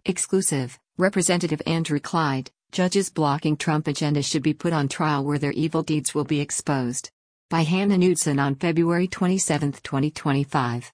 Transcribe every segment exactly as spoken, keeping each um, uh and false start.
Exclusive, Representative Andrew Clyde, judges blocking Trump agenda should be put on trial where their evil deeds will be exposed. By Hannah Knudsen on February twenty-seventh, twenty twenty-five.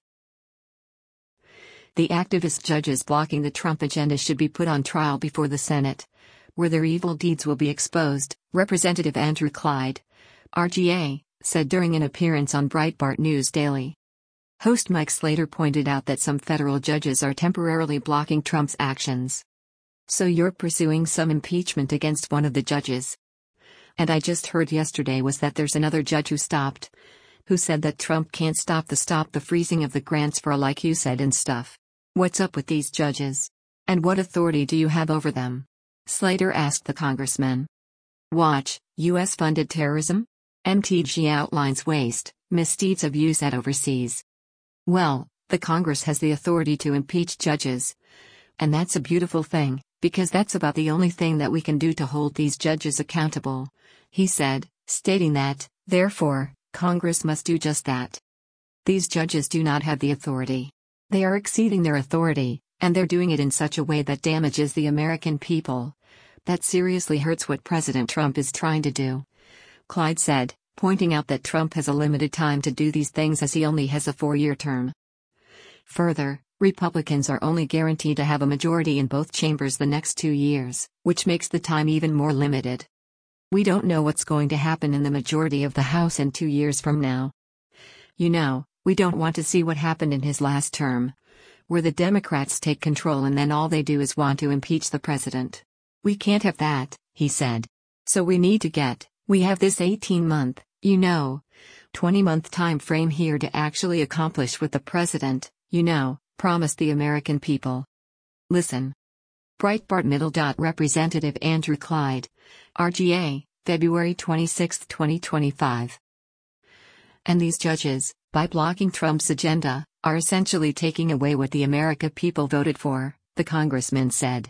The activist judges blocking the Trump agenda should be put on trial before the Senate, where their evil deeds will be exposed, Representative Andrew Clyde, R G A, said during an appearance on Breitbart News Daily. Host Mike Slater pointed out that some federal judges are temporarily blocking Trump's actions. So you're pursuing some impeachment against one of the judges. And I just heard yesterday was that there's another judge who stopped, who said that Trump can't stop the stop the freezing of the grants for like you said and stuff. What's up with these judges? And what authority do you have over them? Slater asked the congressman. Watch, U S-funded terrorism? M T G outlines waste, misdeeds of U S A I D overseas. Well, the Congress has the authority to impeach judges. And that's a beautiful thing, because that's about the only thing that we can do to hold these judges accountable, he said, stating that, therefore, Congress must do just that. These judges do not have the authority. They are exceeding their authority, and they're doing it in such a way that damages the American people. That seriously hurts what President Trump is trying to do, Clyde said, pointing out that Trump has a limited time to do these things as he only has a four-year term. Further, Republicans are only guaranteed to have a majority in both chambers the next two years, which makes the time even more limited. We don't know what's going to happen in the majority of the House in two years from now. You know, we don't want to see what happened in his last term, where the Democrats take control and then all they do is want to impeach the president. We can't have that, he said. So we need to get, we have this eighteen-month, you know, twenty-month time frame here to actually accomplish what the president, you know, promised the American people. Listen. Breitbart Middle. Representative Andrew Clyde, R G A, February twenty-sixth, twenty twenty-five. And these judges, by blocking Trump's agenda, are essentially taking away what the America people voted for, the congressman said.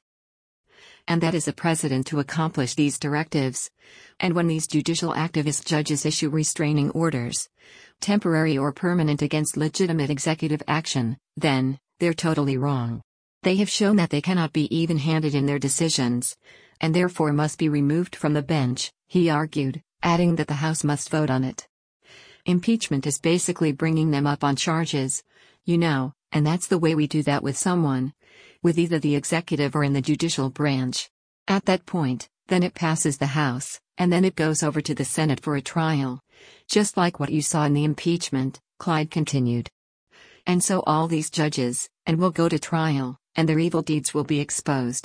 And that is a president to accomplish these directives. And when these judicial activist judges issue restraining orders, temporary or permanent against legitimate executive action, then, they're totally wrong. They have shown that they cannot be even-handed in their decisions, and therefore must be removed from the bench, he argued, adding that the House must vote on it. Impeachment is basically bringing them up on charges, you know, and that's the way we do that with someone, with either the executive or in the judicial branch. At that point, then it passes the House, and then it goes over to the Senate for a trial. Just like what you saw in the impeachment, Clyde continued. And so all these judges, and will go to trial, and their evil deeds will be exposed.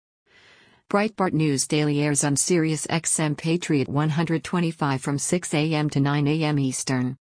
Breitbart News Daily airs on Sirius X M Patriot one twenty-five from six a m to nine a m Eastern.